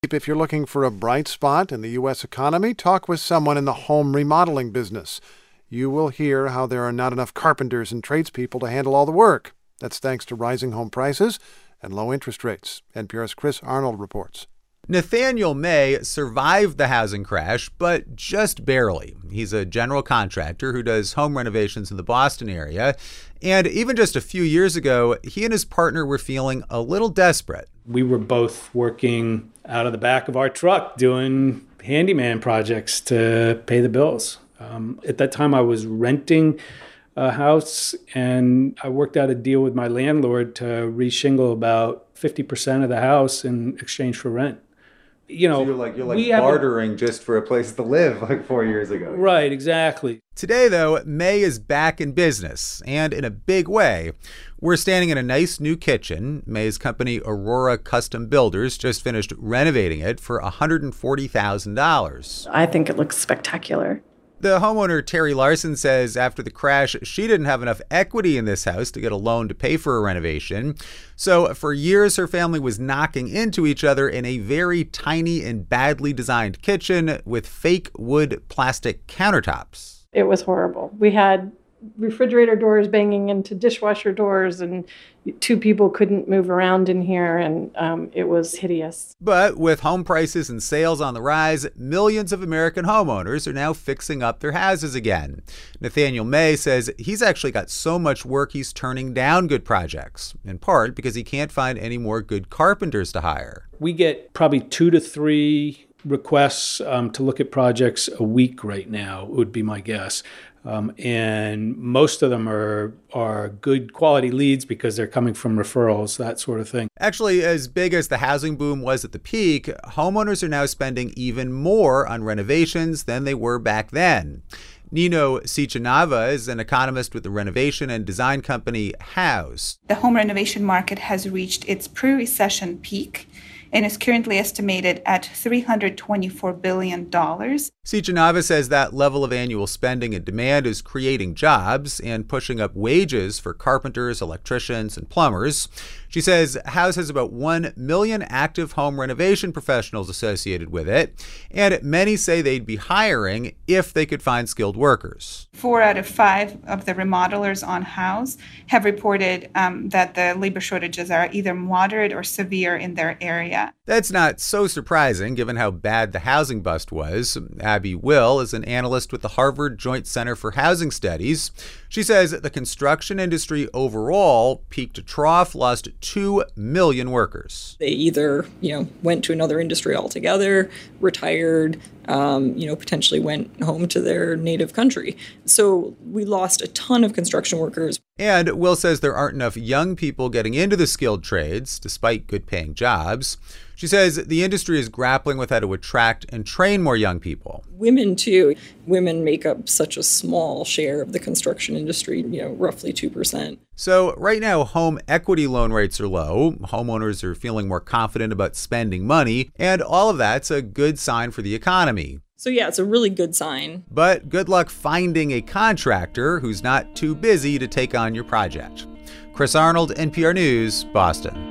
If you're looking for a bright spot in the U.S. economy, talk with someone in the home remodeling business. You will hear how there are not enough carpenters and tradespeople to handle all the work. That's thanks to rising home prices and low interest rates. NPR's Chris Arnold reports. Nathaniel May survived the housing crash, but just barely. He's a general contractor who does home renovations in the Boston area. And even just a few years ago, he and his partner were feeling a little desperate. We were both working out of the back of our truck doing handyman projects to pay the bills. At that time, I was renting a house, and I worked out a deal with my landlord to reshingle about 50% of the house in exchange for rent. You know, so you're bartering just for a place to live like 4 years ago. Right, exactly. Today, though, May is back in business, and in a big way. We're standing in a nice new kitchen. May's company, Aurora Custom Builders, just finished renovating it for $140,000. I think it looks spectacular. The homeowner, Terry Larson, says after the crash, she didn't have enough equity in this house to get a loan to pay for a renovation. So for years, her family was knocking into each other in a very tiny and badly designed kitchen with fake wood plastic countertops. It was horrible. We had refrigerator doors banging into dishwasher doors, and two people couldn't move around in here, and it was hideous. But with home prices and sales on the rise, millions of American homeowners are now fixing up their houses again. Nathaniel May says he's actually got so much work he's turning down good projects, in part because he can't find any more good carpenters to hire. We get probably 2 to 3 requests to look at projects a week right now, would be my guess. And most of them are good quality leads because they're coming from referrals, that sort of thing. Actually, as big as the housing boom was at the peak, homeowners are now spending even more on renovations than they were back then. Nino Sichanava is an economist with the renovation and design company Houzz. The home renovation market has reached its pre-recession peak and is currently estimated at $324 billion. Sichanava says that level of annual spending and demand is creating jobs and pushing up wages for carpenters, electricians, and plumbers. She says Houzz has about 1 million active home renovation professionals associated with it, and many say they'd be hiring if they could find skilled workers. 4 out of 5 of the remodelers on Houzz have reported that the labor shortages are either moderate or severe in their area. That's not so surprising given how bad the housing bust was. Abby Will is an analyst with the Harvard Joint Center for Housing Studies. She says the construction industry overall, peak to trough, lost 2 million workers. They either, went to another industry altogether, retired, potentially went home to their native country. So we lost a ton of construction workers. And Will says there aren't enough young people getting into the skilled trades, despite good-paying jobs. She says the industry is grappling with how to attract and train more young people. Women, too. Women make up such a small share of the construction industry, roughly 2%. So right now, home equity loan rates are low. Homeowners are feeling more confident about spending money. And all of that's a good sign for the economy. So yeah, it's a really good sign. But good luck finding a contractor who's not too busy to take on your project. Chris Arnold, NPR News, Boston.